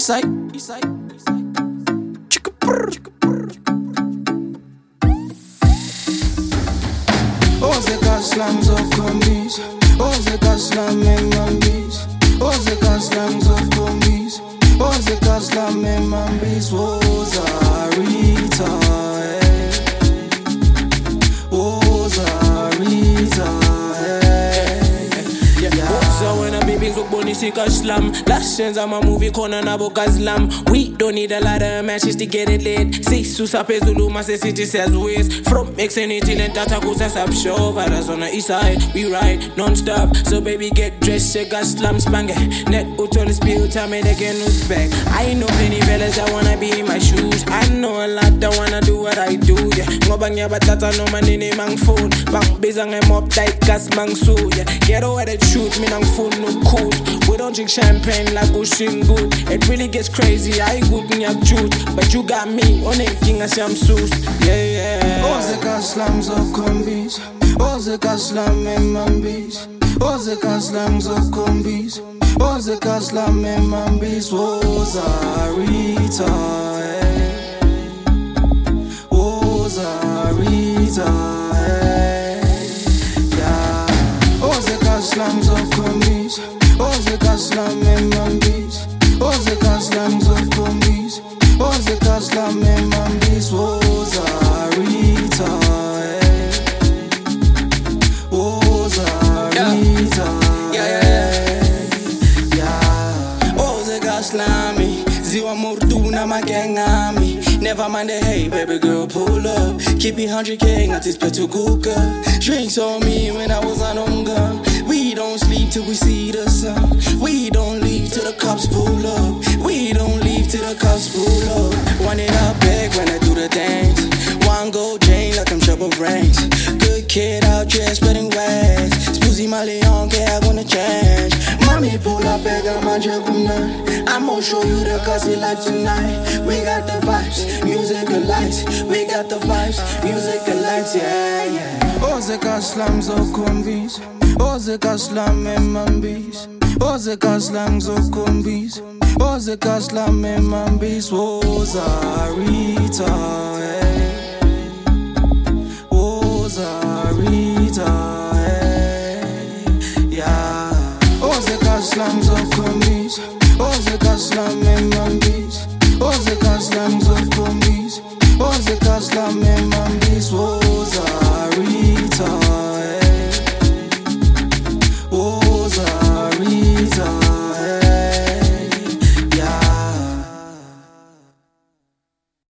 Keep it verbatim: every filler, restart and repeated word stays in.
Eastside, Eastside, Chicka brr, Chicka brr. Ozeka slam zokombis, Ozeka slam emambis, Ozeka slam zokombis, Ozeka slam emambis, Wozarita, Wozarita. So when a baby look bunny sick a slam, last chance I'm a movie corner na boca slam. We don't need a lot of matches to get it lit. Si susa pezulu mas city says ways. From mixing it in and tata kusa sap show. Varas on the east side, we ride non-stop. So baby get dressed, shake a slam spange. Net utol spill time and again news back. I know plenty fellas that wanna be in my shoes. I know a lot that wanna do what I do, yeah. Ngobanya batata no man in a mang phone. Bang bizang em up tight gas mang so, yeah. Get over the truth, me nang phone no cool. We don't drink champagne like Ocean good. It really gets crazy, I good in your truth. But you got me on it, king as I'm sus. Yeah, yeah. Ozeka slam zokombis, Ozeka slam emambis, Ozeka slam zokombis, Ozeka slam emambis, Wozarita, Wozarita, yeah. Ozeka slam zokombis, Ozeka slam emambis, Ozeka slam zokombis, Ozeka slam emambis, Wozarita, Wozarita, Yeah, yeah, yeah. Ozeka slami, ziwa morduna magengami. Never mind the hey, baby girl, pull up. Keep it one hundred K, not this petuguka. Drinks on me when I was on hunger. We don't sleep till we see the sun. We don't leave till the cops pull up. We don't leave till the cops pull up. One it up big when I do the dance. One gold chain like I'm trouble ranks. Good kid out here spreading wax. Spoozy my Leon, yeah, I wanna change. Mommy pull up big, I'm on Jaguna. I'm gonna show you the classy life tonight. We got the vibes, music and lights. We got the vibes, music and lights, yeah, yeah. Ozeka slam zokombis, Ozeka slam emambis, Ozeka slam zokombis, Ozeka slam emambis, Wozarita, Wozarita, yeah. Ozeka slam zokombis, Ozeka slam emambis, Ozeka slam zokombis, Ozeka slam emambis.